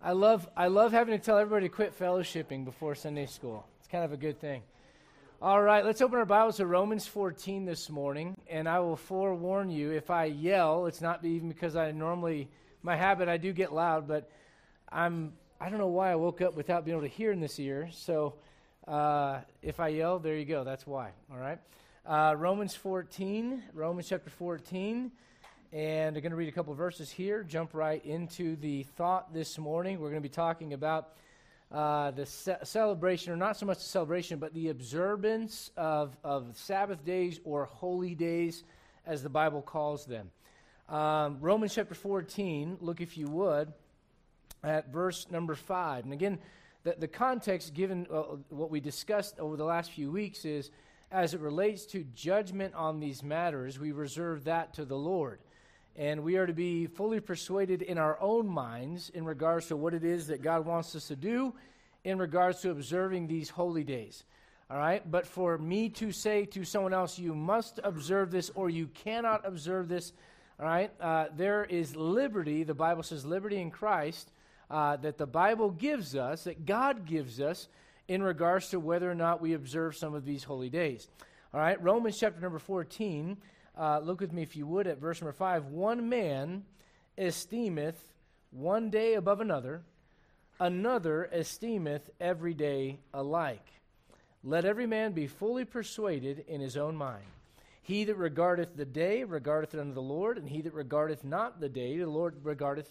I love having to tell everybody to quit fellowshipping before Sunday school. It's kind of a good thing. All right, let's open our Bibles to Romans 14 this morning, and I will forewarn you, if I yell, it's not even because my habit, I do get loud, but I don't know why I woke up without being able to hear in this ear, so if I yell, there you go, that's why, all right? Romans chapter 14, and I'm going to read a couple of verses here, jump right into the thought this morning. We're going to be talking about the celebration, or not so much the celebration, but the observance of Sabbath days or holy days, as the Bible calls them. Romans chapter 14, look if you would, at verse number 5. And again, the context given what we discussed over the last few weeks is, as it relates to judgment on these matters, we reserve that to the Lord. And we are to be fully persuaded in our own minds in regards to what it is that God wants us to do in regards to observing these holy days. All right? But for me to say to someone else, you must observe this or you cannot observe this, all right? There is liberty, the Bible says liberty in Christ, that the Bible gives us, that God gives us in regards to whether or not we observe some of these holy days. All right? Romans chapter number 14, look with me, if you would, at verse number 5. One man esteemeth one day above another, another esteemeth every day alike. Let every man be fully persuaded in his own mind. He that regardeth the day regardeth it unto the Lord, and he that regardeth not the day, the Lord regardeth.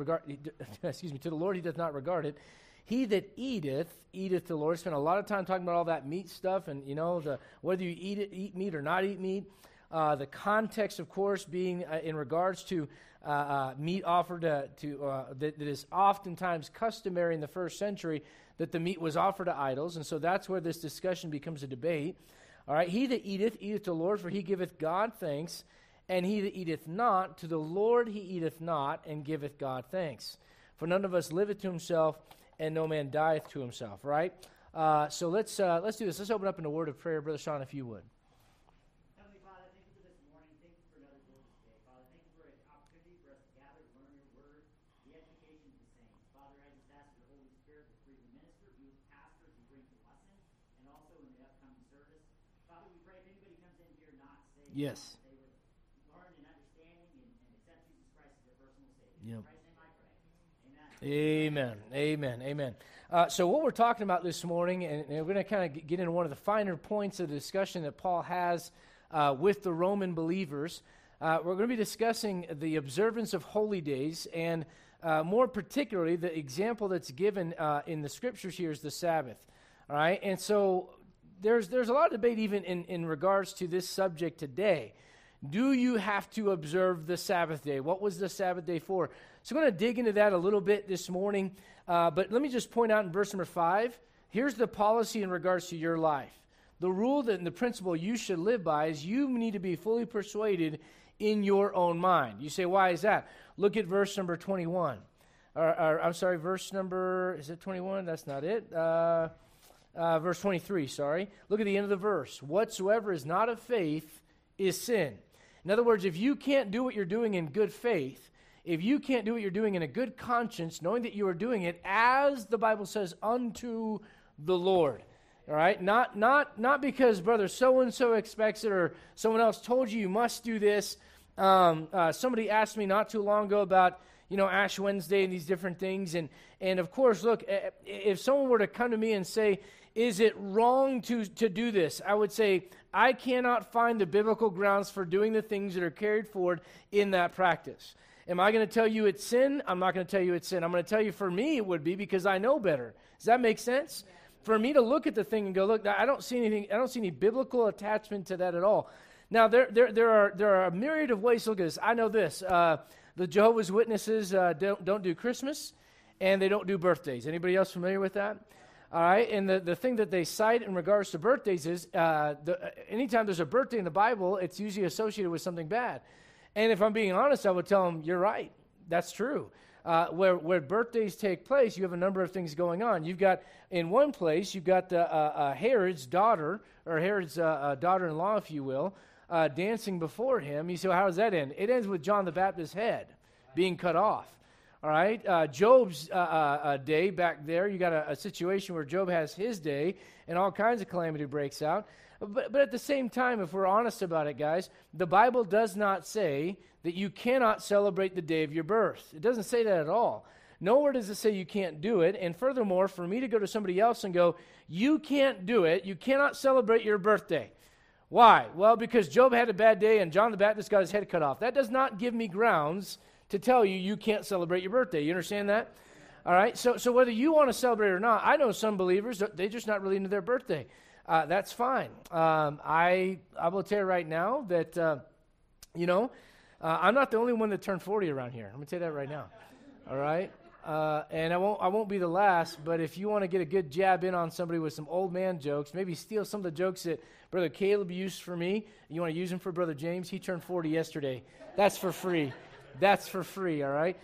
To the Lord he doth not regard it. He that eateth the Lord. Spent a lot of time talking about all that meat stuff, and whether you eat meat or not eat meat. The context, of course, being in regards to meat offered that is oftentimes customary in the first century, that the meat was offered to idols, and so that's where this discussion becomes a debate. All right, he that eateth to the Lord, for he giveth God thanks, and he that eateth not, to the Lord he eateth not, and giveth God thanks. For none of us liveth to himself, and no man dieth to himself. Right? So let's do this. Let's open up in a word of prayer, Brother Sean, if you would. Yes. They would learn and understanding and accept Jesus Christ as their personal Savior. Yep. Amen. Amen. Amen. So what we're talking about this morning, and we're going to kind of get into one of the finer points of the discussion that Paul has with the Roman believers. We're going to be discussing the observance of holy days, and more particularly, the example that's given in the Scriptures here is the Sabbath. All right, and so there's a lot of debate even in regards to this subject today. Do you have to observe the Sabbath day? What was the Sabbath day for? So I'm going to dig into that a little bit this morning, but let me just point out in verse number 5, here's the policy in regards to your life. The rule and the principle you should live by is you need to be fully persuaded in your own mind. You say, why is that? Look at verse number 21. Verse number, is it 21? That's not it. Verse 23, sorry. Look at the end of the verse. Whatsoever is not of faith is sin. In other words, if you can't do what you're doing in good faith, if you can't do what you're doing in a good conscience, knowing that you are doing it as the Bible says, unto the Lord, all right? Not because brother so-and-so expects it or someone else told you must do this. Somebody asked me not too long ago about Ash Wednesday and these different things. And of course, look, if someone were to come to me and say, is it wrong to do this? I would say, I cannot find the biblical grounds for doing the things that are carried forward in that practice. Am I going to tell you it's sin? I'm not going to tell you it's sin. I'm going to tell you for me it would be because I know better. Does that make sense? For me to look at the thing and go, look, I don't see anything. I don't see any biblical attachment to that at all. Now, there are a myriad of ways to look at this. I know this. The Jehovah's Witnesses don't do Christmas, and they don't do birthdays. Anybody else familiar with that? All right, and the thing that they cite in regards to birthdays is anytime there's a birthday in the Bible, it's usually associated with something bad. And if I'm being honest, I would tell them, you're right. That's true. Where birthdays take place, you have a number of things going on. You've got, in one place, you've got Herod's daughter, or Herod's daughter-in-law, if you will, dancing before him. You say, well, how does that end? It ends with John the Baptist's head being cut off. All right, Job's day back there, you got a situation where Job has his day, and all kinds of calamity breaks out. But at the same time, if we're honest about it, guys, the Bible does not say that you cannot celebrate the day of your birth. It doesn't say that at all. Nowhere does it say you can't do it. And furthermore, for me to go to somebody else and go, you can't do it, you cannot celebrate your birthday. Why? Well, because Job had a bad day and John the Baptist got his head cut off. That does not give me grounds to tell you you can't celebrate your birthday. You understand that? All right, so whether you want to celebrate it or not, I know some believers, they're just not really into their birthday. That's fine. I will tell you right now that, I'm not the only one that turned 40 around here. I'm going to tell you that right now. All right? And I won't be the last, but if you want to get a good jab in on somebody with some old man jokes, maybe steal some of the jokes that Brother Caleb used for me, you want to use them for Brother James, he turned 40 yesterday. That's for free. That's for free, all right?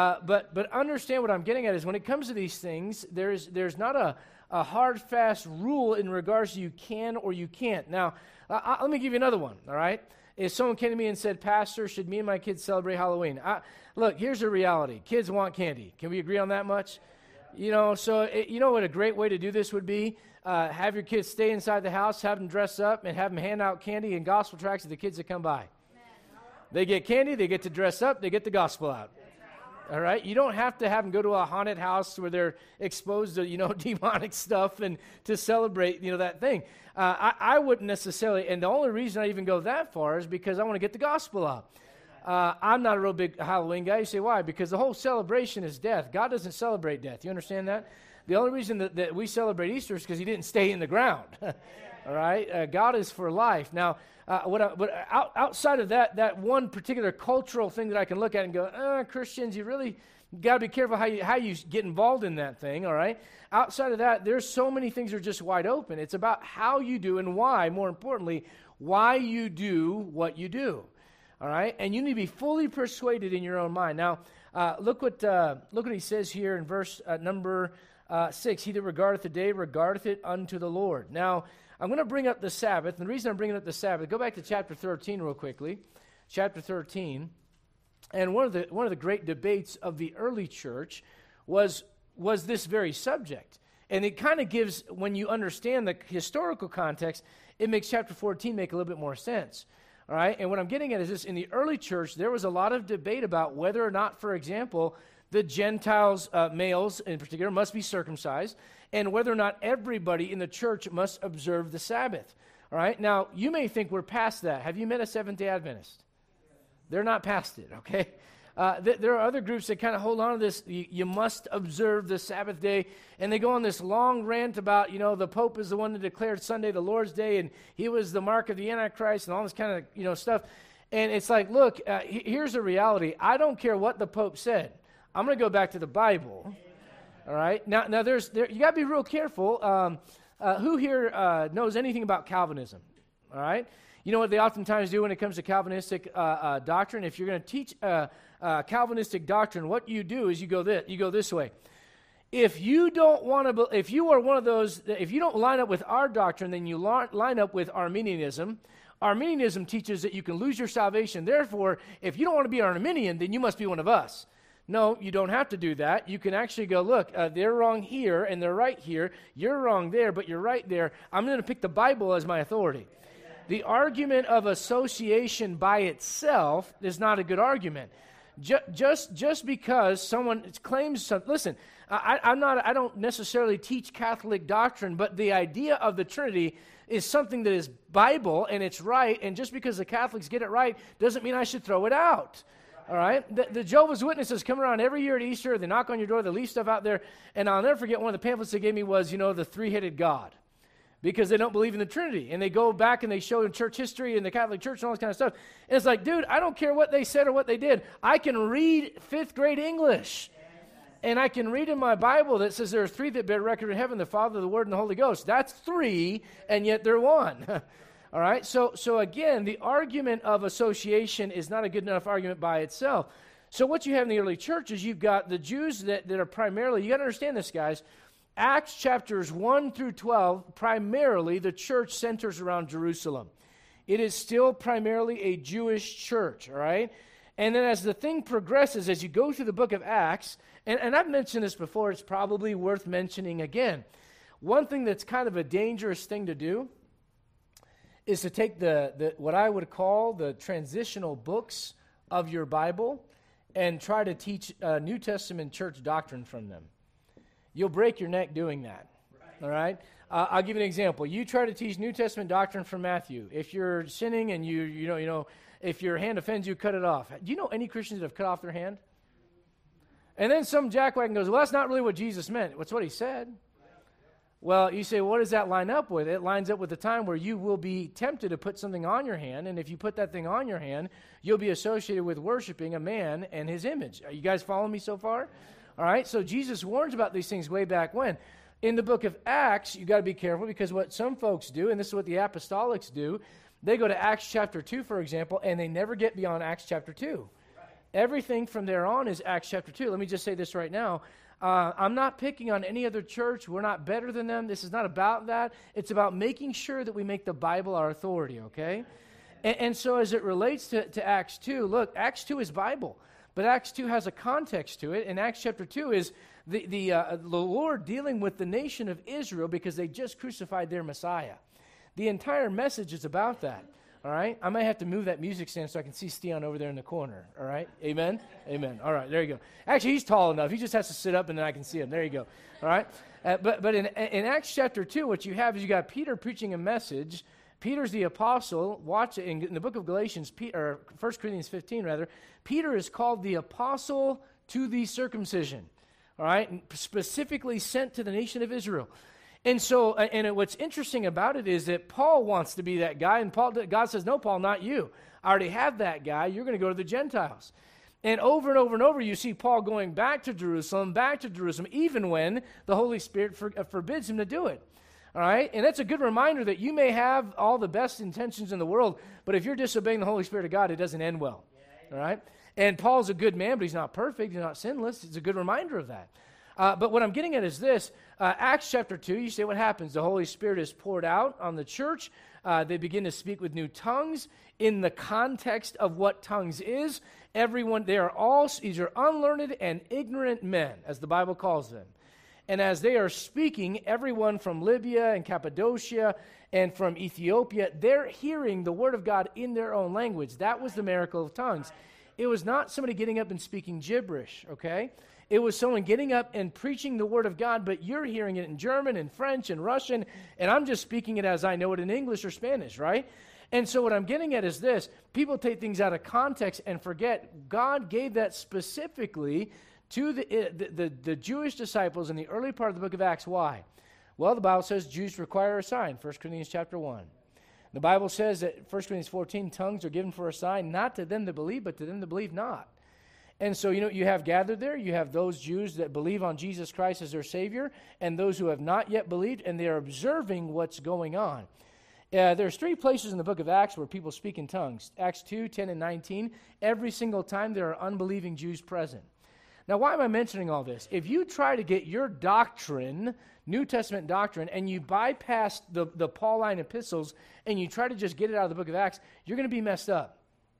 But understand what I'm getting at is when it comes to these things, there's not a hard, fast rule in regards to you can or you can't. Now, let me give you another one, all right? If someone came to me and said, Pastor, should me and my kids celebrate Halloween? Look, here's the reality. Kids want candy. Can we agree on that much? You know, so you know what a great way to do this would be? Have your kids stay inside the house, have them dress up, and have them hand out candy and gospel tracts to the kids that come by. They get candy, they get to dress up, they get the gospel out. All right? You don't have to have them go to a haunted house where they're exposed to, demonic stuff and to celebrate, that thing. I wouldn't necessarily, and the only reason I even go that far is because I want to get the gospel out. I'm not a real big Halloween guy. You say, why? Because the whole celebration is death. God doesn't celebrate death. You understand that? The only reason that we celebrate Easter is because he didn't stay in the ground. All right? God is for life. Now, outside of that one particular cultural thing that I can look at and go, Christians, you really got to be careful how you get involved in that thing, all right? Outside of that, there's so many things that are just wide open. It's about how you do and why, more importantly, why you do what you do, all right? And you need to be fully persuaded in your own mind. Now, look what he says here in verse number 6. He that regardeth the day regardeth it unto the Lord. Now, I'm going to bring up the Sabbath. And the reason I'm bringing up the Sabbath, go back to chapter 13 real quickly. Chapter 13. And one of the great debates of the early church was this very subject. And it kind of gives, when you understand the historical context, it makes chapter 14 make a little bit more sense. All right? And what I'm getting at is this. In the early church, there was a lot of debate about whether or not, for example, the Gentiles, males in particular, must be circumcised, and whether or not everybody in the church must observe the Sabbath. All right? Now, you may think we're past that. Have you met a Seventh-day Adventist? They're not past it, okay? There are other groups that kind of hold on to this, you must observe the Sabbath day, and they go on this long rant about, the Pope is the one that declared Sunday the Lord's day, and he was the mark of the Antichrist, and all this kind of, stuff. And it's like, look, here's the reality. I don't care what the Pope said. I'm going to go back to the Bible. All right. Now you got to be real careful. Who here knows anything about Calvinism? All right. You know what they oftentimes do when it comes to Calvinistic doctrine? If you're going to teach Calvinistic doctrine, what you do is you go this way. If you don't want to, if you are one of those, if you don't line up with our doctrine, then you line up with Arminianism. Arminianism teaches that you can lose your salvation. Therefore, if you don't want to be Arminian, then you must be one of us. No, you don't have to do that. You can actually go, look, they're wrong here and they're right here. You're wrong there, but you're right there. I'm going to pick the Bible as my authority. The argument of association by itself is not a good argument. Just because someone claims something. Listen, I don't necessarily teach Catholic doctrine, but the idea of the Trinity is something that is Bible and it's right. And just because the Catholics get it right doesn't mean I should throw it out. All right? The Jehovah's Witnesses come around every year at Easter. They knock on your door. They leave stuff out there. And I'll never forget one of the pamphlets they gave me was, the three-headed God. Because they don't believe in the Trinity. And they go back and they show in church history and the Catholic Church and all this kind of stuff. And it's like, dude, I don't care what they said or what they did. I can read 5th grade English. And I can read in my Bible that says there are 3 that bear record in heaven, the Father, the Word, and the Holy Ghost. That's 3, and yet they're 1. All right, so again, the argument of association is not a good enough argument by itself. So what you have in the early church is you've got the Jews that are primarily, you got to understand this, guys, Acts chapters 1 through 12, primarily the church centers around Jerusalem. It is still primarily a Jewish church, all right? And then as the thing progresses, as you go through the book of Acts, and I've mentioned this before, it's probably worth mentioning again. One thing that's kind of a dangerous thing to do is to take the what I would call the transitional books of your Bible and try to teach New Testament church doctrine from them. You'll break your neck doing that. Right. All right? I'll give you an example. You try to teach New Testament doctrine from Matthew. If you're sinning and you know, if your hand offends you, cut it off. Do you know any Christians that have cut off their hand? And then some jackwagon goes, well, that's not really what Jesus meant. That's what he said. Well, you say, well, what does that line up with? It lines up with the time where you will be tempted to put something on your hand, and if you put that thing on your hand, you'll be associated with worshiping a man and his image. Are you guys following me so far? All right, so Jesus warns about these things way back when. In the book of Acts, you got to be careful, because what some folks do, and this is what the apostolics do, they go to Acts chapter 2, for example, and they never get beyond Acts chapter 2. Everything from there on is Acts chapter 2. Let me just say this right now. I'm not picking on any other church. We're not better than them. This is not about that. It's about making sure that we make the Bible our authority, okay? And so as it relates to Acts 2, look, Acts 2 is Bible, but Acts 2 has a context to it, and Acts chapter 2 is the Lord dealing with the nation of Israel because they just crucified their Messiah. The entire message is about that. All right? I might have to move that music stand so I can see Stian over there in the corner. All right? Amen? Amen. All right, there you go. Actually, he's tall enough. He just has to sit up and then I can see him. There you go. All right? But in Acts chapter 2, what you have is you got Peter preaching a message. Peter's the apostle. Watch it in the book of Galatians, or 1 Corinthians 15, rather. Peter is called the apostle to the circumcision. All right? And specifically sent to the nation of Israel. And so, what's interesting about it is that Paul wants to be that guy, and God says, no, Paul, not you. I already have that guy. You're going to go to the Gentiles. And over and over and over, you see Paul going back to Jerusalem, even when the Holy Spirit forbids him to do it. All right? And that's a good reminder that you may have all the best intentions in the world, but if you're disobeying the Holy Spirit of God, it doesn't end well. All right? And Paul's a good man, but he's not perfect. He's not sinless. It's a good reminder of that. But what I'm getting at is this. Acts chapter 2, you say what happens? The Holy Spirit is poured out on the church. They begin to speak with new tongues. In the context of what tongues is, these are unlearned and ignorant men, as the Bible calls them. And as they are speaking, everyone from Libya and Cappadocia and from Ethiopia, they're hearing the word of God in their own language. That was the miracle of tongues. It was not somebody getting up and speaking gibberish, okay? It was someone getting up and preaching the word of God, but you're hearing it in German and French and Russian, and I'm just speaking it as I know it in English or Spanish, right? And so what I'm getting at is this. People take things out of context and forget God gave that specifically to the Jewish disciples in the early part of the book of Acts. Why? Well, the Bible says Jews require a sign, 1 Corinthians chapter 1. The Bible says that 1 Corinthians 14, tongues are given for a sign, not to them that believe, but to them that believe not. And so, you have gathered there, you have those Jews that believe on Jesus Christ as their Savior, and those who have not yet believed, and they are observing what's going on. There's 3 places in the book of Acts where people speak in tongues. Acts 2, 10, and 19. Every single time there are unbelieving Jews present. Now, why am I mentioning all this? If you try to get your doctrine, New Testament doctrine, and you bypass the Pauline epistles, and you try to just get it out of the book of Acts, you're going to be messed up.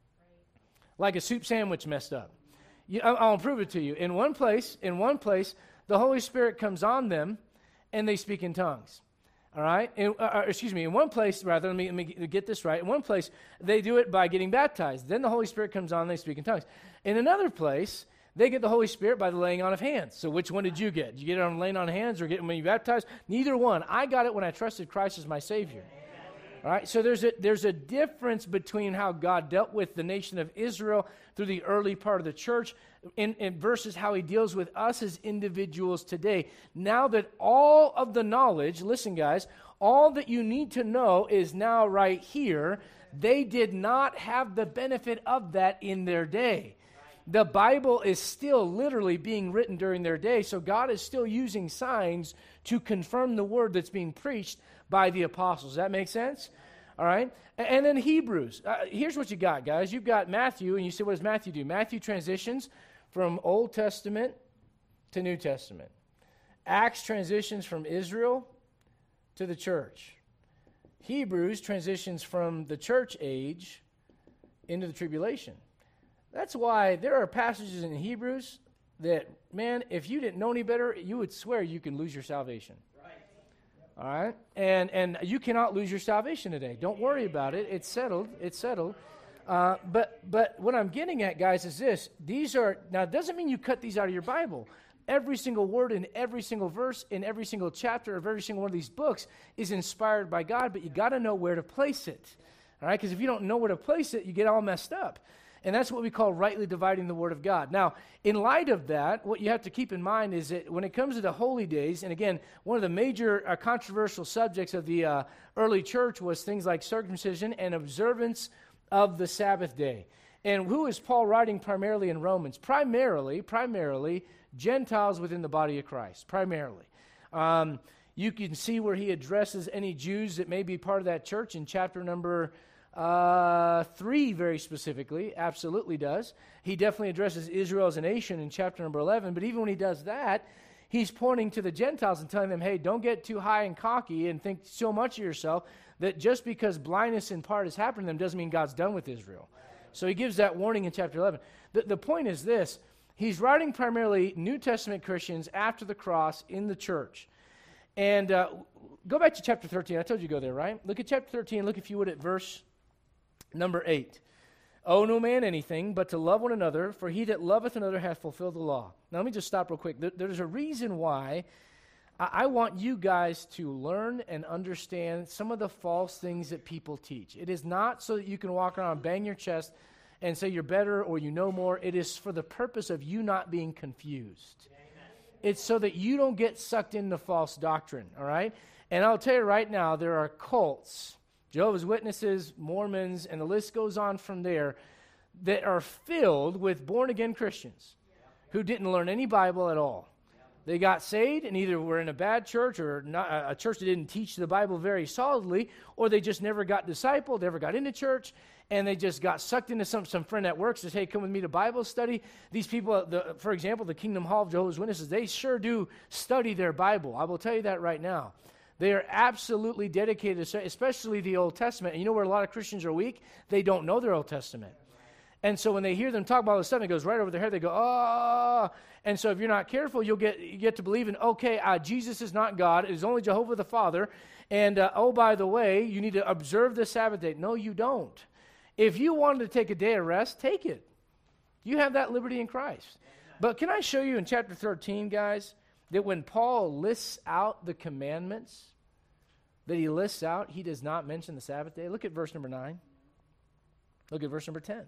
Like a soup sandwich messed up. I'll prove it to you. In one place, the Holy Spirit comes on them, and they speak in tongues. All right? In one place, rather, let me get this right. In one place, they do it by getting baptized. Then the Holy Spirit comes on, and they speak in tongues. In another place, they get the Holy Spirit by the laying on of hands. So which one did you get? Did you get it on laying on of hands or get it when you baptized? Neither one. I got it when I trusted Christ as my Savior. All right, so there's a difference between how God dealt with the nation of Israel through the early part of the church versus how he deals with us as individuals today. Now that all of the knowledge, listen guys, all that you need to know is now right here. They did not have the benefit of that in their day. The Bible is still literally being written during their day, so God is still using signs to confirm the word that's being preached by the apostles. Does that make sense? All right? And then Hebrews. Here's what you got, guys. You've got Matthew, and you say, what does Matthew do? Matthew transitions from Old Testament to New Testament. Acts transitions from Israel to the church. Hebrews transitions from the church age into the tribulation. That's why there are passages in Hebrews that, man, if you didn't know any better, you would swear you can lose your salvation. All right? And you cannot lose your salvation today. Don't worry about it. It's settled. It's settled. But what I'm getting at, guys, is this. Now, it doesn't mean you cut these out of your Bible. Every single word in every single verse in every single chapter of every single one of these books is inspired by God, but you got to know where to place it. All right? Because if you don't know where to place it, you get all messed up. And that's what we call rightly dividing the word of God. Now, in light of that, what you have to keep in mind is that when it comes to the holy days, and again, one of the major controversial subjects of the early church was things like circumcision and observance of the Sabbath day. And who is Paul writing primarily in Romans? Primarily, Gentiles within the body of Christ, primarily. You can see where he addresses any Jews that may be part of that church in chapter number 3 very specifically, absolutely does. He definitely addresses Israel as a nation in chapter number 11, but even when he does that, he's pointing to the Gentiles and telling them, hey, don't get too high and cocky and think so much of yourself that just because blindness in part has happened to them doesn't mean God's done with Israel. So he gives that warning in chapter 11. The point is this. He's writing primarily New Testament Christians after the cross in the church. And go back to chapter 13. I told you to go there, right? Look at chapter 13. Look, if you would, at verse number 8. Owe no man anything but to love one another, for he that loveth another hath fulfilled the law. Now, let me just stop real quick. There's a reason why I want you guys to learn and understand some of the false things that people teach. It is not so that you can walk around and bang your chest and say you're better or you know more. It is for the purpose of you not being confused. Amen. It's so that you don't get sucked into false doctrine, all right? And I'll tell you right now, there are cults, Jehovah's Witnesses, Mormons, and the list goes on from there, that are filled with born-again Christians who didn't learn any Bible at all. They got saved and either were in a bad church or not, a church that didn't teach the Bible very solidly, or they just never got discipled, never got into church, and they just got sucked into some friend at work says, hey, come with me to Bible study. These people, for example, the Kingdom Hall of Jehovah's Witnesses, they sure do study their Bible. I will tell you that right now. They are absolutely dedicated, especially the Old Testament. And you know where a lot of Christians are weak? They don't know their Old Testament. And so when they hear them talk about all this stuff, it goes right over their head. They go, oh. And so if you're not careful, you get to believe in, okay, Jesus is not God. It is only Jehovah the Father. And, oh, by the way, you need to observe the Sabbath day. No, you don't. If you wanted to take a day of rest, take it. You have that liberty in Christ. But can I show you in chapter 13, guys, that when Paul lists out the commandments that he lists out, he does not mention the Sabbath day? Look at verse number 9. Look at verse number 10.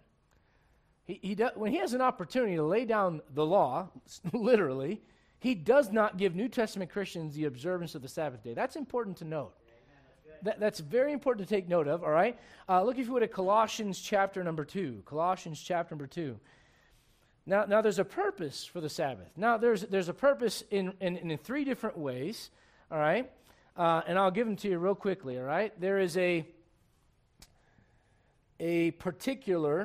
When he has an opportunity to lay down the law, literally, he does not give New Testament Christians the observance of the Sabbath day. That's important to note. That's very important to take note of, all right? Look, if you would, at Colossians chapter number 2. Colossians chapter number 2. Now there's a purpose for the Sabbath. Now, there's a purpose in 3 different ways, all right? And I'll give them to you real quickly, all right? There is a particular,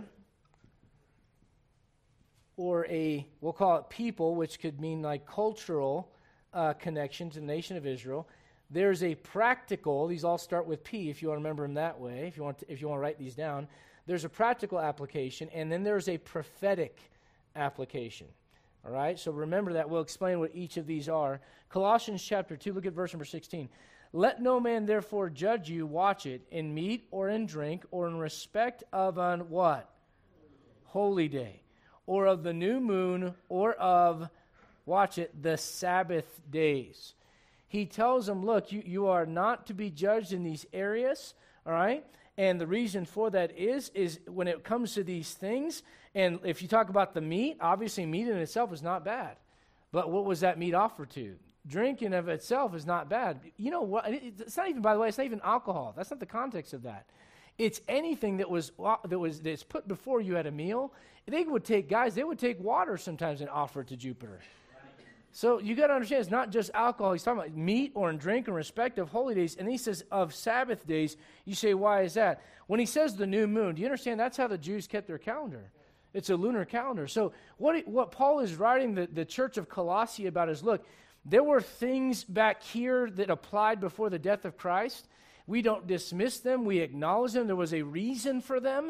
or we'll call it people, which could mean like cultural connection to the nation of Israel. There's a practical, these all start with P if you want to remember them that way, if you want to write these down. There's a practical application, and then there's a prophetic application. All right, so remember that. We'll explain what each of these are. Colossians chapter 2, look at verse number 16. Let no man therefore judge you, watch it, in meat or in drink or in respect of an what? Holy day. Or of the new moon or of, watch it, the Sabbath days. He tells them, look, you are not to be judged in these areas, all right? And the reason for that is when it comes to these things, and if you talk about the meat, obviously meat in itself is not bad. But what was that meat offered to? Drinking of itself is not bad. You know what? It's not even, by the way, it's not even alcohol. That's not the context of that. It's anything that's put before you at a meal. They would take water sometimes and offer it to Jupiter. So you got to understand, it's not just alcohol. He's talking about meat or in drink in respect of holy days. And he says of Sabbath days. You say, why is that? When he says the new moon, do you understand that's how the Jews kept their calendar? It's a lunar calendar. So what Paul is writing the church of Colossae about is, look, there were things back here that applied before the death of Christ. We don't dismiss them. We acknowledge them. There was a reason for them.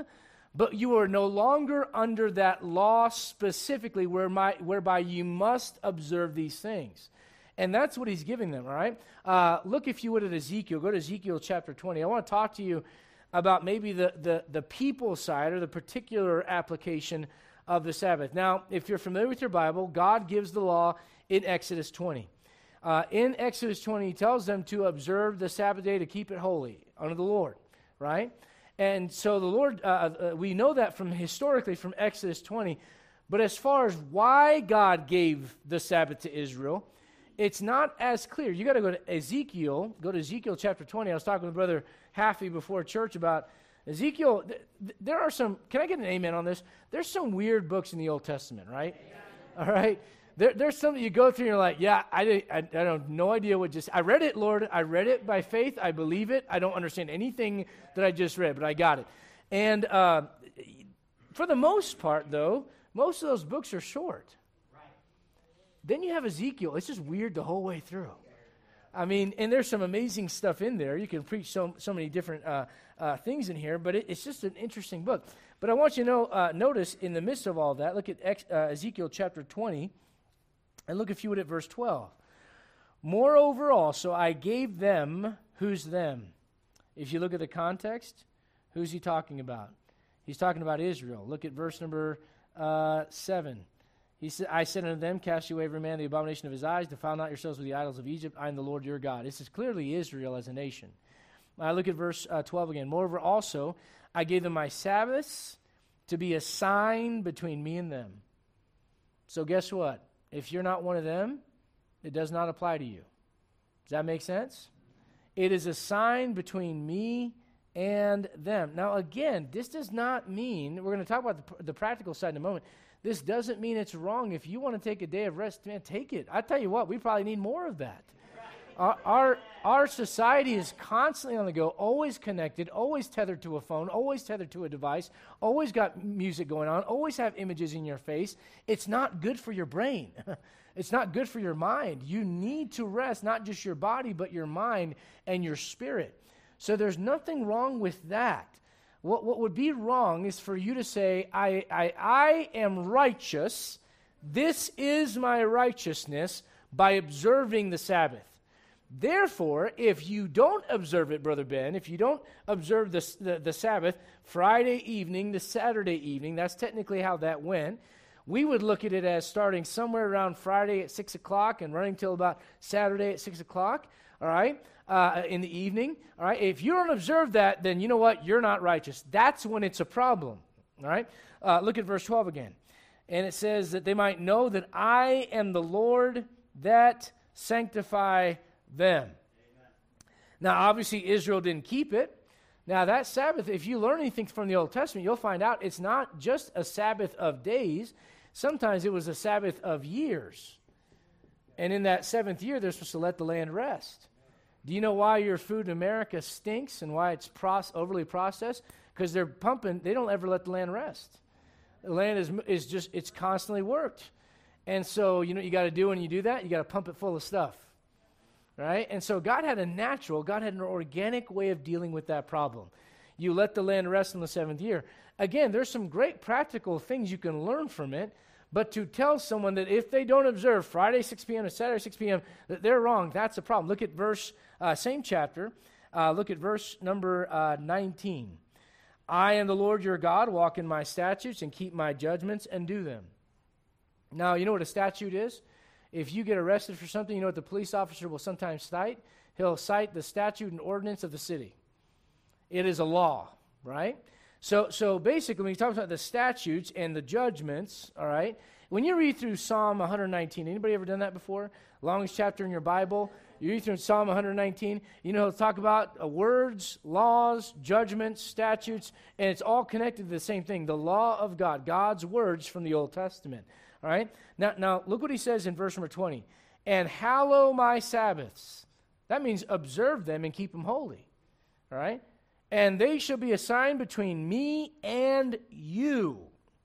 But you are no longer under that law specifically whereby you must observe these things. And that's what he's giving them, all right? Look, if you would, at Ezekiel. Go to Ezekiel chapter 20. I want to talk to you about maybe the people side or the particular application of the Sabbath. Now, if you're familiar with your Bible, God gives the law in Exodus 20. In Exodus 20, he tells them to observe the Sabbath day, to keep it holy unto the Lord, right? And so the Lord, we know that historically from Exodus 20, but as far as why God gave the Sabbath to Israel, it's not as clear. You got to go to Ezekiel chapter 20. I was talking with Brother Haffey before church about Ezekiel. There are some, can I get an amen on this? There's some weird books in the Old Testament, right? All right? There's some that you go through and you're like, yeah, I have no idea what I read it, Lord. I read it by faith. I believe it. I don't understand anything that I just read, but I got it. And for the most part, though, most of those books are short. Right. Then you have Ezekiel. It's just weird the whole way through. I mean, and there's some amazing stuff in there. You can preach so many different things in here, but it's just an interesting book. But I want you to notice in the midst of all that, look at Ezekiel chapter 20. And look, if you would, at verse 12. Moreover also, I gave them, who's them? If you look at the context, who's he talking about? He's talking about Israel. Look at verse number 7. He said, I said unto them, cast you away every man the abomination of his eyes, defile not yourselves with the idols of Egypt. I am the Lord your God. This is clearly Israel as a nation. Look at verse 12 again. Moreover also, I gave them my Sabbaths to be a sign between me and them. So guess what? If you're not one of them, it does not apply to you. Does that make sense? It is a sign between me and them. Now, again, this does not mean, we're going to talk about the practical side in a moment. This doesn't mean it's wrong. If you want to take a day of rest, man, take it. I tell you what, we probably need more of that. Our society is constantly on the go, always connected, always tethered to a phone, always tethered to a device, always got music going on, always have images in your face. It's not good for your brain. It's not good for your mind. You need to rest, not just your body, but your mind and your spirit. So there's nothing wrong with that. What would be wrong is for you to say, I am righteous. This is my righteousness by observing the Sabbath. Therefore, if you don't observe it, Brother Ben, if you don't observe the Sabbath, Friday evening to Saturday evening, that's technically how that went, we would look at it as starting somewhere around Friday at 6 o'clock and running till about Saturday at 6 o'clock, all right, in the evening. All right, if you don't observe that, then you know what? You're not righteous. That's when it's a problem, all right? Look at verse 12 again. And it says that they might know that I am the Lord that sanctify them. Amen. Now, obviously, Israel didn't keep it. Now, that Sabbath, if you learn anything from the Old Testament, you'll find out it's not just a Sabbath of days. Sometimes it was a Sabbath of years. And in that seventh year, they're supposed to let the land rest. Do you know why your food in America stinks and why it's overly processed? Because they don't ever let the land rest. The land it's constantly worked. And so, you know what you got to do when you do that? You got to pump it full of stuff. Right? And so God had an organic way of dealing with that problem. You let the land rest in the seventh year. Again, there's some great practical things you can learn from it, but to tell someone that if they don't observe Friday 6 p.m. to Saturday 6 p.m., that they're wrong, that's a problem. Look at same chapter, look at verse number 19. I am the Lord your God, walk in my statutes and keep my judgments and do them. Now, you know what a statute is? If you get arrested for something, you know what the police officer will sometimes cite? He'll cite the statute and ordinance of the city. It is a law, right? So basically, when you talk about the statutes and the judgments, all right, when you read through Psalm 119, anybody ever done that before? Longest chapter in your Bible, you read through Psalm 119, you know, it'll talk about words, laws, judgments, statutes, and it's all connected to the same thing, the law of God, God's words from the Old Testament. All right? Now, look what he says in verse number 20. And hallow my Sabbaths. That means observe them and keep them holy. All right? And they shall be a sign between me and you,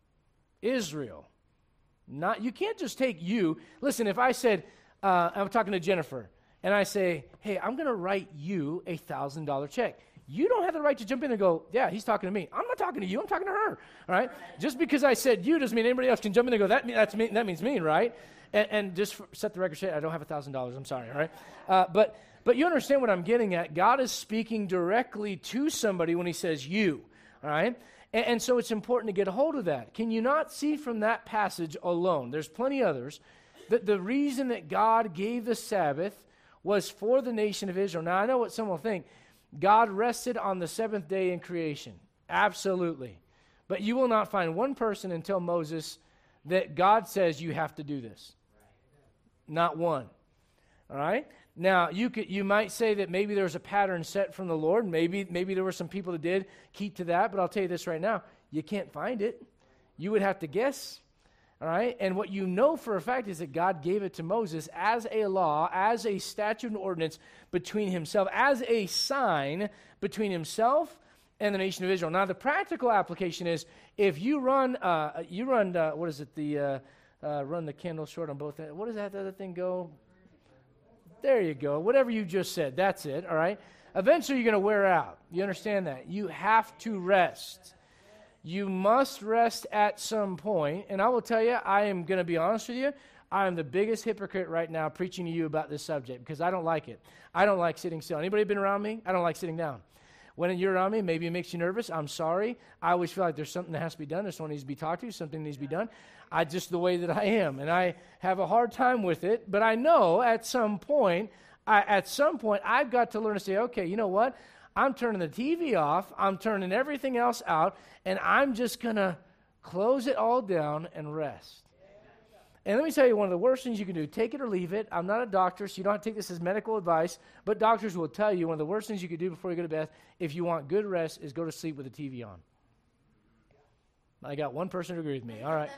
Israel. You can't just take you. Listen, if I said, I'm talking to Jennifer, and I say, hey, I'm going to write you a $1,000 check. you don't have the right to jump in and go, yeah, he's talking to me. I'm not talking to you. I'm talking to her. All right? Just because I said you doesn't mean anybody else can jump in and go, that means me, right? And just set the record straight, I don't have $1,000. I'm sorry, all right? But you understand what I'm getting at. God is speaking directly to somebody when he says you, all right? And so it's important to get a hold of that. Can you not see from that passage alone, there's plenty others, that the reason that God gave the Sabbath was for the nation of Israel. Now, I know what some will think. God rested on the seventh day in creation. Absolutely. But you will not find one person until Moses that God says you have to do this. Not one. All right? Now, you might say that maybe there's a pattern set from the Lord. Maybe there were some people that did keep to that, but I'll tell you this right now. You can't find it. You would have to guess. All right? And what you know for a fact is that God gave it to Moses as a law, as a statute and ordinance between himself, as a sign between himself and the nation of Israel. Now, the practical application is if you run run the candle short on both ends. What does that other thing go? There you go. Whatever you just said, that's it, all right? Eventually you're going to wear out. You understand that? You have to rest. You must rest at some point. And I will tell you, I am going to be honest with you, I am the biggest hypocrite right now preaching to you about this subject because I don't like it. I don't like sitting still. Anybody been around me? I don't like sitting down. When you're around me, maybe it makes you nervous. I'm sorry. I always feel like there's something that has to be done. There's someone needs to be talked to. Something needs to be done. Just the way that I am. And I have a hard time with it. But I know at some point, I've got to learn to say, okay, you know what? I'm turning the TV off. I'm turning everything else out. And I'm just going to close it all down and rest. And let me tell you one of the worst things you can do. Take it or leave it. I'm not a doctor, so you don't have to take this as medical advice. But doctors will tell you one of the worst things you can do before you go to bed, if you want good rest, is go to sleep with the TV on. I got one person to agree with me. All right.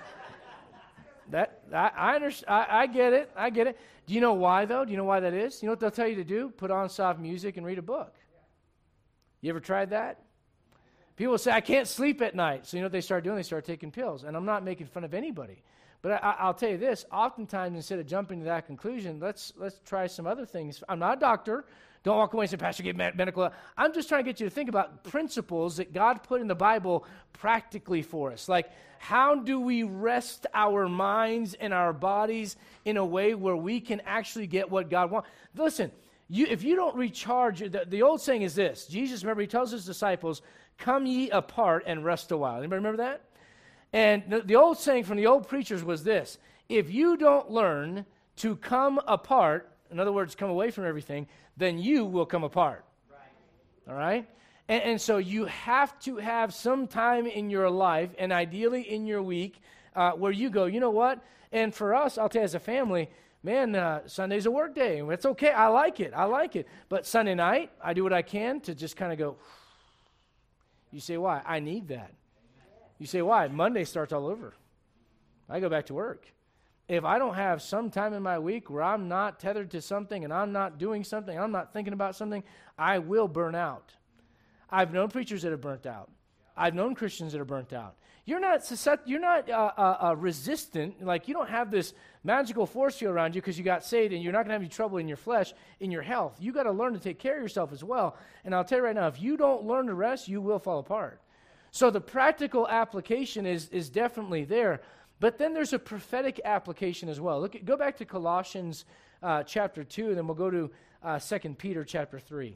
I understand. I get it. I get it. Do you know why, though? Do you know why that is? You know what they'll tell you to do? Put on soft music and read a book. You ever tried that? People say, I can't sleep at night. So you know what they start doing? They start taking pills. And I'm not making fun of anybody. But I'll tell you this, oftentimes instead of jumping to that conclusion, let's try some other things. I'm not a doctor. Don't walk away and say, Pastor, get medical. I'm just trying to get you to think about principles that God put in the Bible practically for us. Like, how do we rest our minds and our bodies in a way where we can actually get what God wants? Listen, if you don't recharge, the old saying is this. Jesus, remember, he tells his disciples, come ye apart and rest a while. Anybody remember that? And the old saying from the old preachers was this: if you don't learn to come apart, in other words, come away from everything, then you will come apart. Right. All right? And so you have to have some time in your life, and ideally in your week, where you go, you know what? And for us, I'll tell you as a family, man, Sunday's a work day. It's okay. I like it. But Sunday night, I do what I can to just kind of go. You say, why? I need that. You say, why? Monday starts all over. I go back to work. If I don't have some time in my week where I'm not tethered to something and I'm not doing something, I'm not thinking about something, I will burn out. I've known preachers that have burnt out. I've known Christians that are burnt out. You're not resistant, like you don't have this magical force field around you because you got saved and you're not going to have any trouble in your flesh, in your health. You got to learn to take care of yourself as well. And I'll tell you right now, if you don't learn to rest, you will fall apart. So the practical application is definitely there, but then there's a prophetic application as well. Go back to Colossians chapter 2, and then we'll go to 2 Peter chapter 3.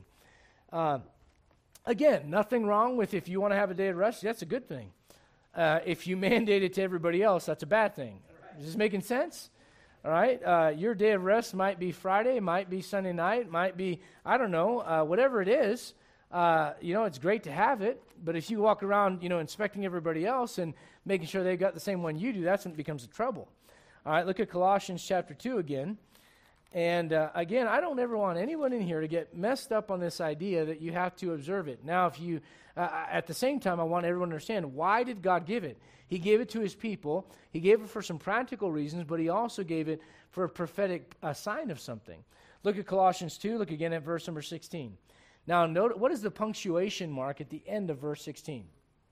Again, nothing wrong with if you want to have a day of rest, that's a good thing. If you mandate it to everybody else, that's a bad thing. Is this making sense? All right? Your day of rest might be Friday, might be Sunday night, might be, I don't know, whatever it is. It's great to have it, but if you walk around, inspecting everybody else and making sure they've got the same one you do, that's when it becomes a trouble. All right, look at Colossians chapter 2 again. And again, I don't ever want anyone in here to get messed up on this idea that you have to observe it. Now, if you, at the same time, I want everyone to understand, why did God give it? He gave it to his people. He gave it for some practical reasons, but he also gave it for a prophetic sign of something. Look at Colossians 2. Look again at verse number 16. Now, note, what is the punctuation mark at the end of verse 16?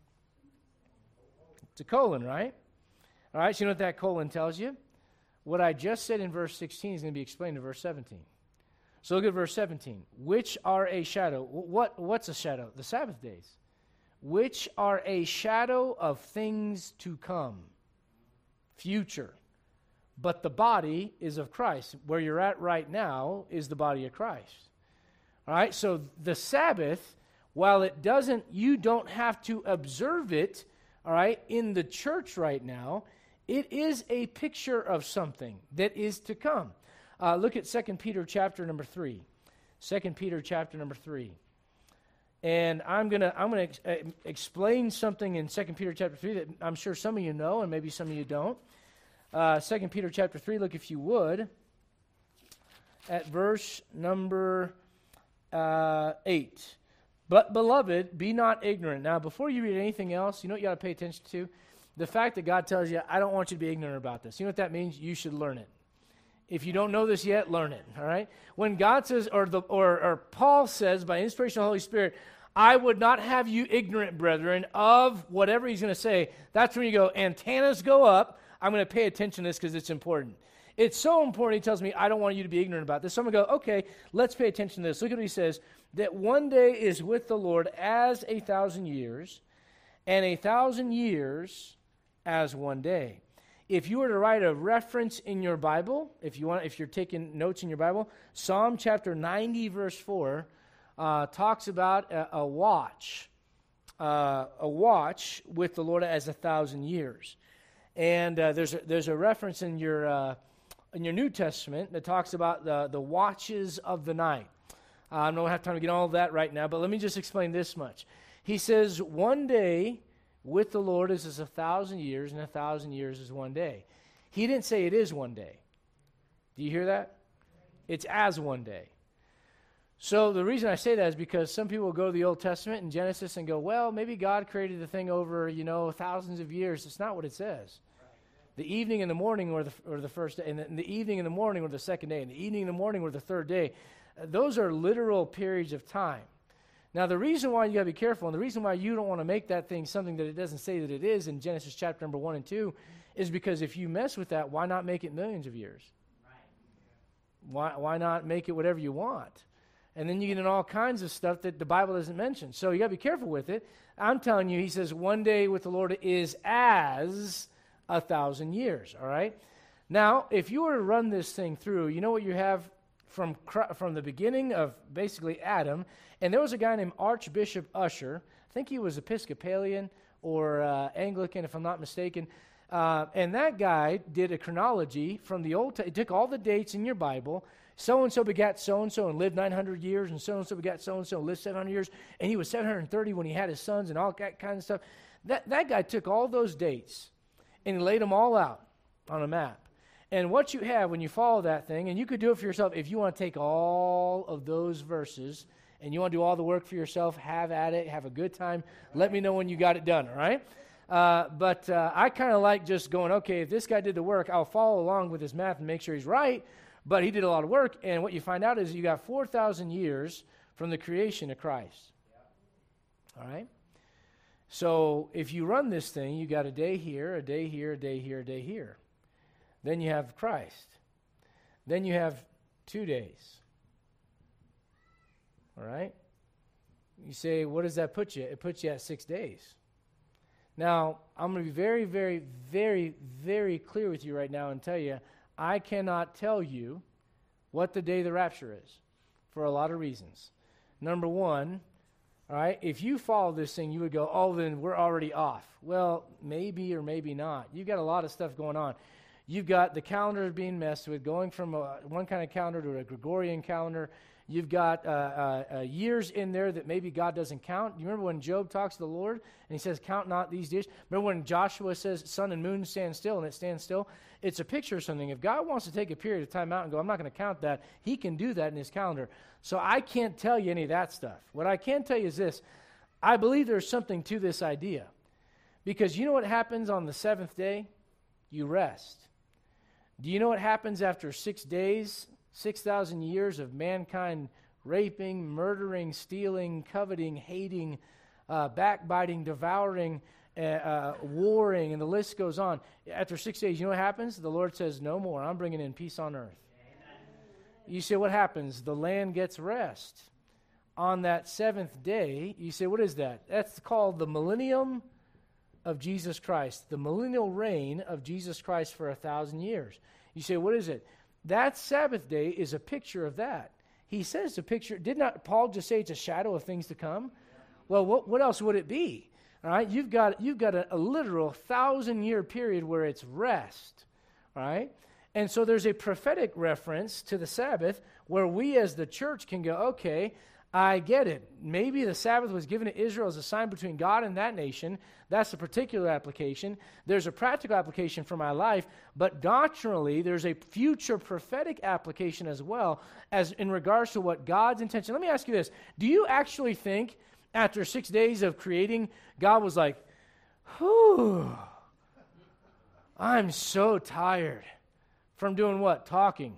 It's a colon, right? All right, so you know what that colon tells you? What I just said in verse 16 is going to be explained in verse 17. So look at verse 17. Which are a shadow. What's a shadow? The Sabbath days. Which are a shadow of things to come. Future. But the body is of Christ. Where you're at right now is the body of Christ. All right, so the Sabbath, while you don't have to observe it, all right, in the church right now, it is a picture of something that is to come. Look at 2 Peter chapter number 3. 2 Peter chapter number 3. And I'm gonna explain something in 2 Peter chapter 3 that I'm sure some of you know and maybe some of you don't. 2 Peter chapter 3, look if you would, at verse number 8. But, beloved, be not ignorant. Now, before you read anything else, you know what you got to pay attention to? The fact that God tells you, I don't want you to be ignorant about this. You know what that means? You should learn it. If you don't know this yet, learn it, all right? When God says, or Paul says, by inspiration of the Holy Spirit, I would not have you ignorant, brethren, of whatever he's going to say, that's when you go, antennas go up. I'm going to pay attention to this because it's important. It's so important, he tells me, I don't want you to be ignorant about this. So I'm going to go, okay, let's pay attention to this. Look at what he says, that one day is with the Lord as 1,000 years, and 1,000 years as one day. If you were to write a reference in your Bible, if you're taking notes in your Bible, Psalm chapter 90, verse 4, talks about a watch with the Lord as 1,000 years. And there's a reference in your New Testament that talks about the watches of the night. I don't have time to get all of that right now, but let me just explain this much. He says, one day with the Lord is as 1,000 years, and 1,000 years is one day. He didn't say it is one day. Do you hear that? It's as one day. So the reason I say that is because some people go to the Old Testament in Genesis and go, well, maybe God created the thing over, thousands of years. It's not what it says. The evening and the morning were the first day, and the evening and the morning were the second day, and the evening and the morning were the third day. Those are literal periods of time. Now, the reason why you got to be careful, and the reason why you don't want to make that thing something that it doesn't say that it is in Genesis chapter number 1 and 2 is because if you mess with that, why not make it millions of years? Why not make it whatever you want? And then you get in all kinds of stuff that the Bible doesn't mention. So you got to be careful with it. I'm telling you, he says, one day with the Lord is as 1,000 years, all right? Now, if you were to run this thing through, you know what you have from the beginning of basically Adam, and there was a guy named Archbishop Usher. I think he was Episcopalian or Anglican, if I'm not mistaken. And that guy did a chronology from the Old Testament. He took all the dates in your Bible. So-and-so begat so-and-so and lived 900 years, and so-and-so begat so-and-so and lived 700 years, and he was 730 when he had his sons and all that kind of stuff. That guy took all those dates, and he laid them all out on a map. And what you have when you follow that thing, and you could do it for yourself, if you want to take all of those verses and you want to do all the work for yourself, have at it, have a good time, let me know when you got it done, all right? But I kind of like just going, okay, if this guy did the work, I'll follow along with his math and make sure he's right, but he did a lot of work, and what you find out is you got 4,000 years from the creation of Christ, all right? So if you run this thing, you got a day here, a day here, a day here, a day here. Then you have Christ. Then you have 2 days. All right? You say, what does that put you? It puts you at 6 days. Now, I'm going to be very, very, very, very clear with you right now and tell you, I cannot tell you what the day of the rapture is for a lot of reasons. Number one, all right, if you follow this thing, you would go, oh, then we're already off. Well, maybe or maybe not. You've got a lot of stuff going on. You've got the calendar being messed with, going from one kind of calendar to a Gregorian calendar. You've got years in there that maybe God doesn't count. You remember when Job talks to the Lord and he says, count not these days? Remember when Joshua says, sun and moon stand still, and it stands still? It's a picture of something. If God wants to take a period of time out and go, I'm not going to count that, he can do that in his calendar. So I can't tell you any of that stuff. What I can tell you is this. I believe there's something to this idea. Because you know what happens on the seventh day? You rest. Do you know what happens after 6 days, 6,000 years of mankind raping, murdering, stealing, coveting, hating, backbiting, devouring, warring, and the list goes on? After 6 days, you know what happens? The Lord says, no more. I'm bringing in peace on earth. Amen. You say, what happens? The land gets rest. On that seventh day, you say, what is that? That's called the millennium of Jesus Christ, the millennial reign of Jesus Christ for 1,000 years. You say, what is it? That Sabbath day is a picture of that. He says a picture. Did not Paul just say it's a shadow of things to come? Well, what else would it be? All right, you've got a literal 1,000-year period where it's rest. All right, and so there's a prophetic reference to the Sabbath where we as the church can go, okay, I get it. Maybe the Sabbath was given to Israel as a sign between God and that nation. That's a particular application. There's a practical application for my life, but doctrinally, there's a future prophetic application as well as in regards to what God's intention. Let me ask you this. Do you actually think after 6 days of creating, God was like, whew, I'm so tired from doing what? Talking.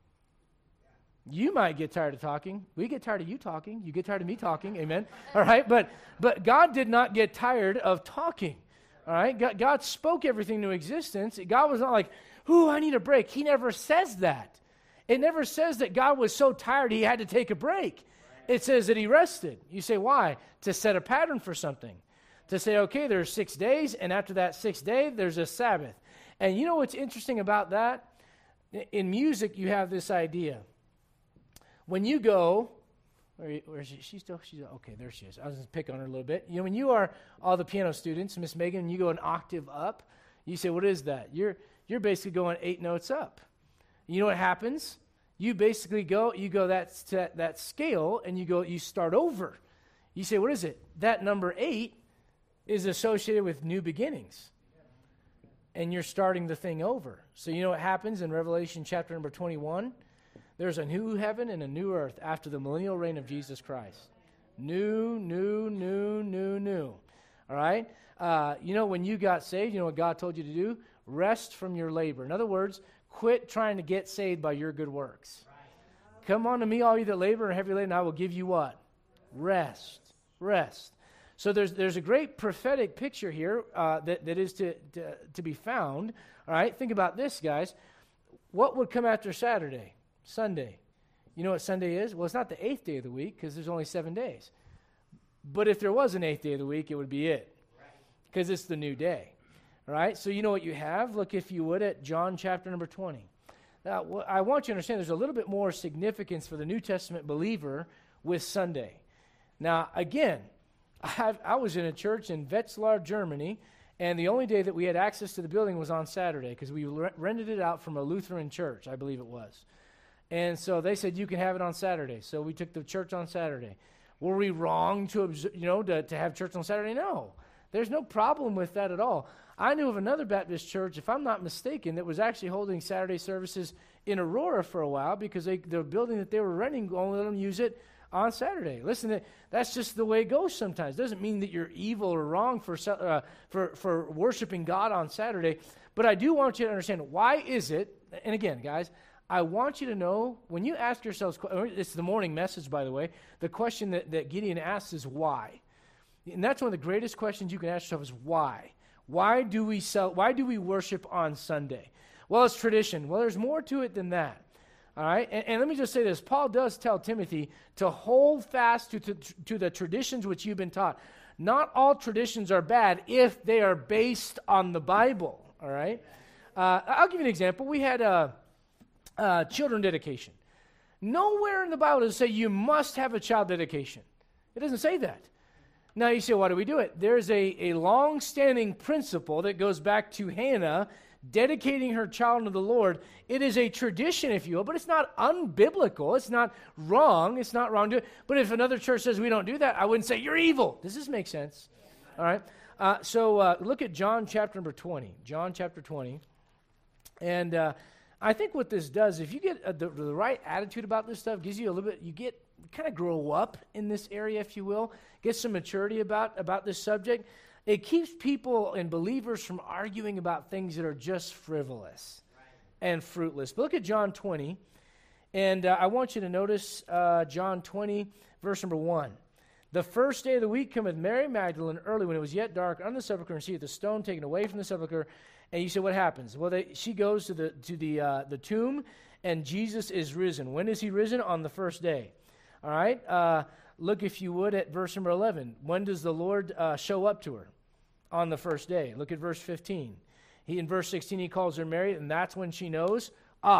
You might get tired of talking. We get tired of you talking. You get tired of me talking. Amen. All right. But God did not get tired of talking. All right. God spoke everything into existence. God was not like, ooh, I need a break. He never says that. It never says that God was so tired he had to take a break. It says that he rested. You say, why? To set a pattern for something. To say, okay, there's 6 days, and after that 6th day, there's a Sabbath. And you know what's interesting about that? In music, you have this idea. When you go, where is she? She's okay, there she is. I was going to pick on her a little bit. You know, when you are all the piano students, Miss Megan, you go an octave up, you say, what is that? You're basically going 8 notes up. You know what happens? You basically go that scale, and you start over. You say, what is it? That number 8 is associated with new beginnings. And you're starting the thing over. So you know what happens in Revelation chapter number 21? There's a new heaven and a new earth after the millennial reign of Jesus Christ. New. All right? You know, when you got saved, you know what God told you to do? Rest from your labor. In other words, quit trying to get saved by your good works. Right. Come on to me, all you that labor and heavy laden, and I will give you what? Rest. So there's a great prophetic picture here that is to be found. All right? Think about this, guys. What would come after Saturday? Sunday. You know what Sunday is? Well, it's not the 8th day of the week because there's only 7 days. But if there was an 8th day of the week, it would be it because it's the new day. All right? So you know what you have? Look, if you would, at John chapter number 20. Now, I want you to understand there's a little bit more significance for the New Testament believer with Sunday. Now, again, I was in a church in Wetzlar, Germany, and the only day that we had access to the building was on Saturday because we rented it out from a Lutheran church, I believe it was. And so they said, you can have it on Saturday. So we took the church on Saturday. Were we wrong to have church on Saturday? No. There's no problem with that at all. I knew of another Baptist church, if I'm not mistaken, that was actually holding Saturday services in Aurora for a while because the building that they were renting only let them use it on Saturday. Listen, that's just the way it goes sometimes. It doesn't mean that you're evil or wrong for worshiping God on Saturday. But I do want you to understand, why is it, and again, guys, I want you to know, when you ask yourselves, it's the morning message, by the way, the question that Gideon asks is why. And that's one of the greatest questions you can ask yourself is why. Why do we worship on Sunday? Well, it's tradition. Well, there's more to it than that. All right? And let me just say this. Paul does tell Timothy to hold fast to the traditions which you've been taught. Not all traditions are bad if they are based on the Bible. All right? I'll give you an example. We had children dedication. Nowhere in the Bible does it say you must have a child dedication. It doesn't say that. Now you say, why do we do it? There's a long-standing principle that goes back to Hannah dedicating her child to the Lord. It is a tradition, if you will, but it's not unbiblical. It's not wrong. It's not wrong to do it. But if another church says we don't do that, I wouldn't say you're evil. Does this make sense? All right. So look at John chapter number 20. John chapter 20. And I think what this does, if you get the right attitude about this stuff, gives you a little bit, you kind of grow up in this area, if you will, get some maturity about this subject. It keeps people and believers from arguing about things that are just frivolous and fruitless. But look at John 20, and I want you to notice John 20, verse number 1. The first day of the week cometh Mary Magdalene early when it was yet dark unto the sepulchre, and seeth the stone taken away from the sepulchre. And you say, what happens? Well, she goes to the tomb, and Jesus is risen. When is he risen? On the first day. All right? Look, if you would, at verse number 11. When does the Lord show up to her? On the first day. Look at verse 15. In verse 16, he calls her Mary, and that's when she knows,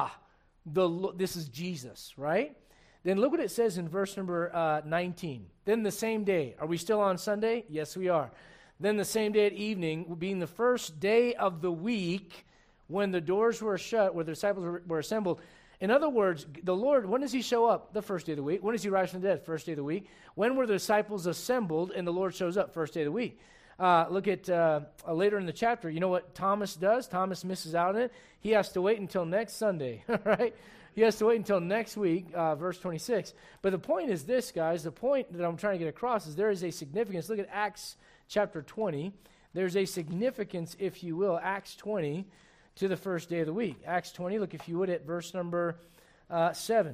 this is Jesus, right? Then look what it says in verse number 19. Then the same day. Are we still on Sunday? Yes, we are. Then the same day at evening, being the first day of the week, when the doors were shut, where the disciples were assembled. In other words, the Lord, when does he show up? The first day of the week. When does he rise from the dead? First day of the week. When were the disciples assembled and the Lord shows up? First day of the week. Look at later in the chapter. You know what Thomas does? Thomas misses out on it. He has to wait until next Sunday, right? He has to wait until next week, verse 26. But the point is this, guys. The point that I'm trying to get across is there is a significance. Look at Acts chapter 20. There's a significance, if you will, Acts 20, to the first day of the week. Acts 20, look, if you would, at verse number 7.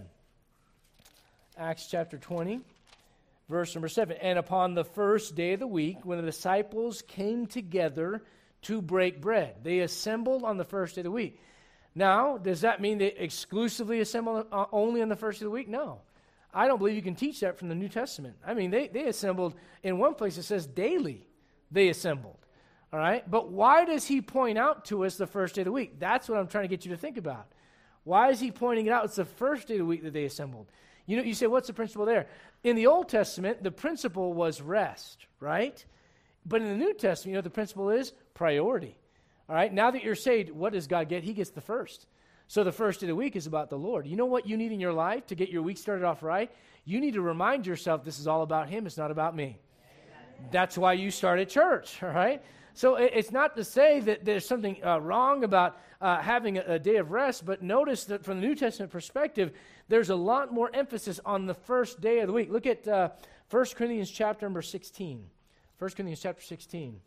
Acts chapter 20. Verse number 7, and upon the first day of the week, when the disciples came together to break bread. They assembled on the first day of the week. Now, does that mean they exclusively assemble only on the first day of the week? No. I don't believe you can teach that from the New Testament. I mean, they assembled, in one place it says daily they assembled. All right? But why does he point out to us the first day of the week? That's what I'm trying to get you to think about. Why is he pointing it out? It's the first day of the week that they assembled. You know, you say, what's the principle there? In the Old Testament, the principle was rest, right? But in the New Testament, you know what the principle is? Priority. All right? Now that you're saved, what does God get? He gets the first. So the first day of the week is about the Lord. You know what you need in your life to get your week started off right? You need to remind yourself this is all about him. It's not about me. Amen. That's why you started church, all right? So it's not to say that there's something wrong about having a day of rest, but notice that from the New Testament perspective, there's a lot more emphasis on the first day of the week. Look at 1 Corinthians chapter number 16. 1 Corinthians chapter 16.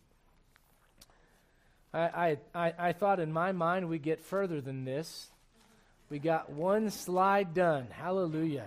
I thought in my mind we'd get further than this. We got one slide done. Hallelujah.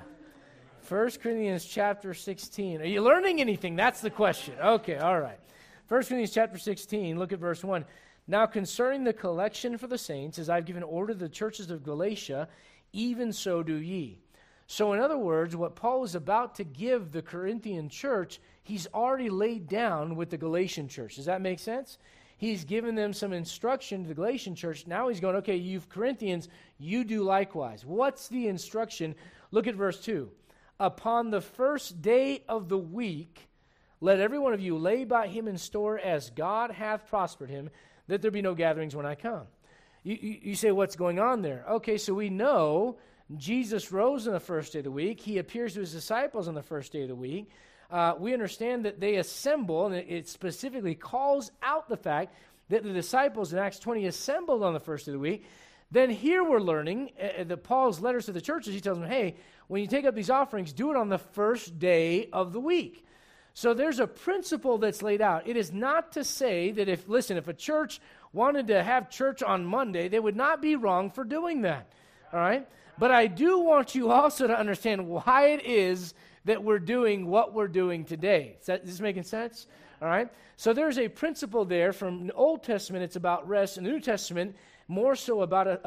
1 Corinthians chapter 16. Are you learning anything? That's the question. Okay, all right. 1 Corinthians chapter 16, look at verse 1. Now concerning the collection for the saints, as I've given order to the churches of Galatia, even so do ye. So in other words, what Paul is about to give the Corinthian church, he's already laid down with the Galatian church. Does that make sense? He's given them some instruction to the Galatian church. Now he's going, okay, you Corinthians, you do likewise. What's the instruction? Look at verse 2. Upon the first day of the week, let every one of you lay by him in store as God hath prospered him, that there be no gatherings when I come. You say, what's going on there? Okay, so we know Jesus rose on the first day of the week. He appears to his disciples on the first day of the week. We understand that they assemble, and it specifically calls out the fact that the disciples in Acts 20 assembled on the first day of the week. Then here we're learning, Paul's letters to the churches, he tells them, hey, when you take up these offerings, do it on the first day of the week. So there's a principle that's laid out. It is not to say that if a church wanted to have church on Monday, they would not be wrong for doing that, all right? But I do want you also to understand why it is that we're doing what we're doing today. Is this making sense? All right? So there's a principle there. From the Old Testament, it's about rest. In the New Testament, more so about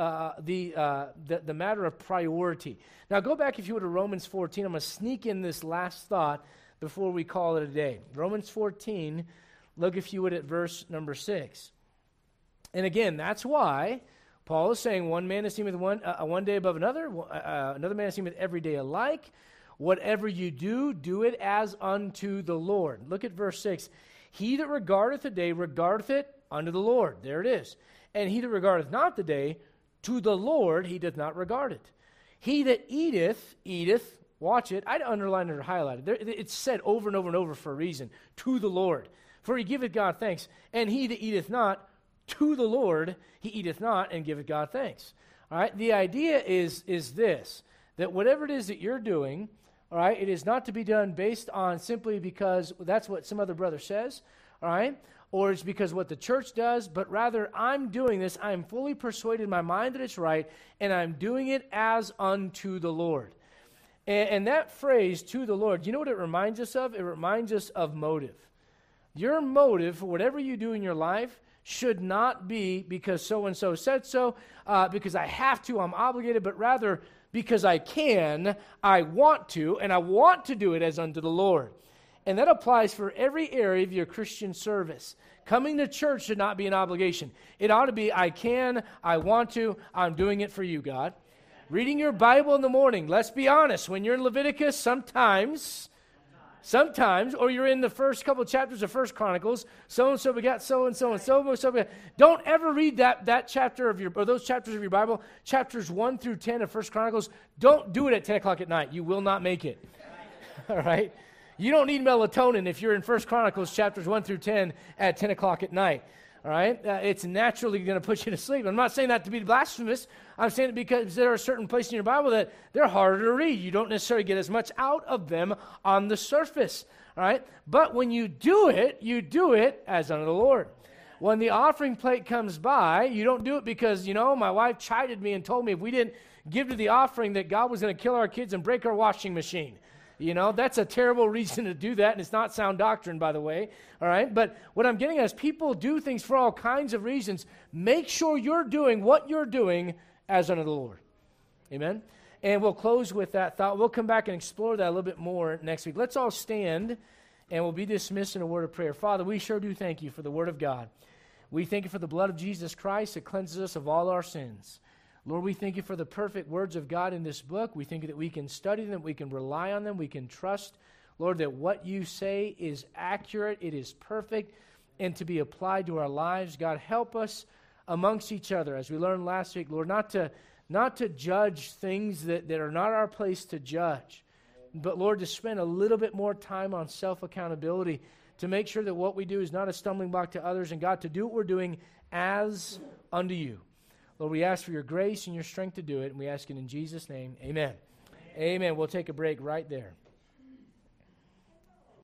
the matter of priority. Now go back, if you would, to Romans 14. I'm going to sneak in this last thought before we call it a day. Romans 14, look, if you would, at verse number 6. And again, that's why Paul is saying one man esteemeth one day above another, another man esteemeth every day alike. Whatever you do, do it as unto the Lord. Look at verse 6. He that regardeth the day, regardeth it unto the Lord. There it is. And he that regardeth not the day, to the Lord he doth not regard it. He that eateth, watch it. I'd underline it or highlight it. It's said over and over and over for a reason. To the Lord. For he giveth God thanks. And he that eateth not, to the Lord he eateth not, and giveth God thanks. All right? The idea is this, that whatever it is that you're doing, all right, it is not to be done based on simply because that's what some other brother says, all right, or it's because what the church does, but rather I'm doing this, I am fully persuaded in my mind that it's right, and I'm doing it as unto the Lord. And that phrase, to the Lord, you know what it reminds us of? It reminds us of motive. Your motive for whatever you do in your life should not be because so-and-so said so, because I have to, I'm obligated, but rather because I can, I want to, and I want to do it as unto the Lord. And that applies for every area of your Christian service. Coming to church should not be an obligation. It ought to be, I can, I want to, I'm doing it for you, God. Reading your Bible in the morning, let's be honest, when you're in Leviticus, sometimes, or you're in the first couple of chapters of 1 Chronicles, so-and-so begat so-and-so, and so-and-so begat. Don't ever read that chapter of those chapters of your Bible, chapters 1 through 10 of 1 Chronicles. Don't do it at 10 o'clock at night. You will not make it. All right? You don't need melatonin if you're in 1 Chronicles chapters 1 through 10 at 10 o'clock at night. All right? It's naturally going to put you to sleep. I'm not saying that to be blasphemous. I'm saying it because there are certain places in your Bible that they're harder to read. You don't necessarily get as much out of them on the surface. All right? But when you do it as unto the Lord. When the offering plate comes by, you don't do it because, my wife chided me and told me if we didn't give to the offering that God was going to kill our kids and break our washing machine. That's a terrible reason to do that, and it's not sound doctrine, by the way, all right? But what I'm getting at is people do things for all kinds of reasons. Make sure you're doing what you're doing as unto the Lord. Amen? And we'll close with that thought. We'll come back and explore that a little bit more next week. Let's all stand, and we'll be dismissed in a word of prayer. Father, we sure do thank you for the word of God. We thank you for the blood of Jesus Christ that cleanses us of all our sins. Lord, we thank you for the perfect words of God in this book. We thank you that we can study them, we can rely on them, we can trust, Lord, that what you say is accurate, it is perfect, and to be applied to our lives. God, help us amongst each other, as we learned last week, Lord, not to judge things that are not our place to judge, but, Lord, to spend a little bit more time on self-accountability, to make sure that what we do is not a stumbling block to others, and God, to do what we're doing as unto you. Lord, we ask for your grace and your strength to do it, and we ask it in Jesus' name. Amen. Amen. We'll take a break right there.